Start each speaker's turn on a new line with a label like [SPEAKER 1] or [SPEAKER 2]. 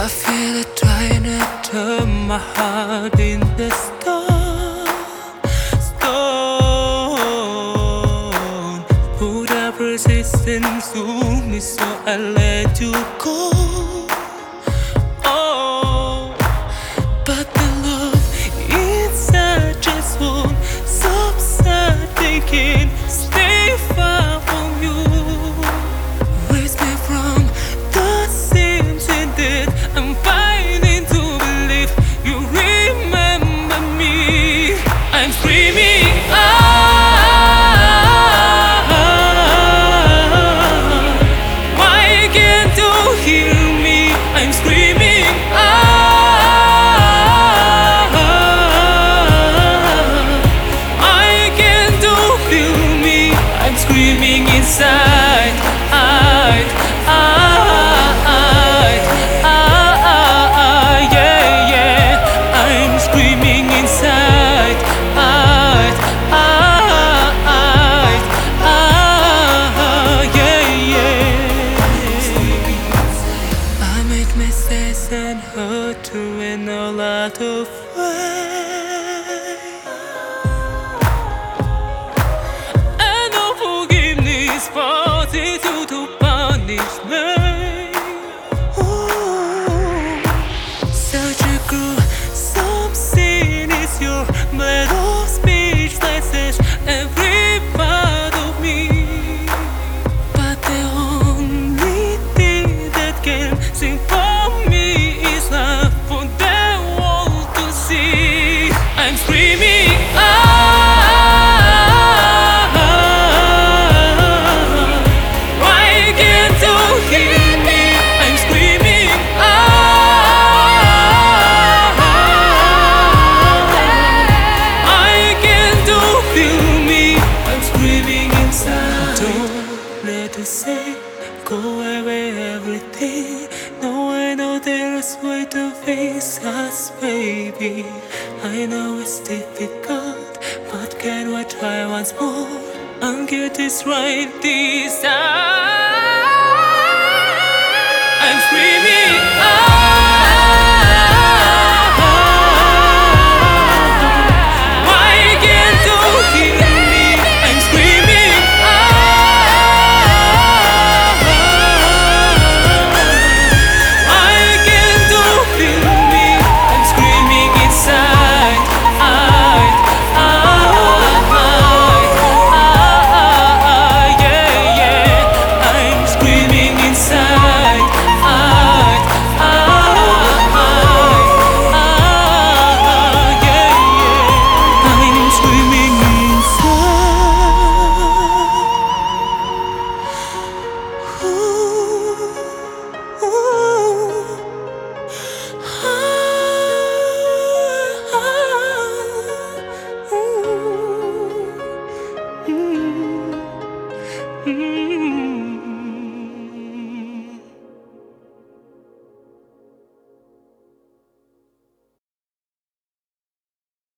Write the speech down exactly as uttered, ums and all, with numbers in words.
[SPEAKER 1] I feel it trying to turn my heart into stone, stone. Put up resistance to me, so I let you go. Oh, but the love inside just won't subside. They can't stay far from you. Raise me from the same sin that I'm fighting to believe you remember me. I'm screaming out. Why can't you hear me? I'm screaming out. Why can't you feel me? I'm screaming inside. I, I, I, yeah, yeah. I'm screaming inside. I, I, I, yeah, yeah. I make mistakes and hurt to in a lot of ways. And no forgiveness forces you to punish me. Ooh, such a gruesome sin is your blood of speech that says every part of me. But the only thing that can sing for me is love for the world to see. I'm screaming out. Why can't you hear me? I'm screaming out. Why can't you feel me? I'm screaming inside. Don't let us say go away everything. No, I know there's way to face us, baby. I know it's difficult, but can we try once more and get this right this time?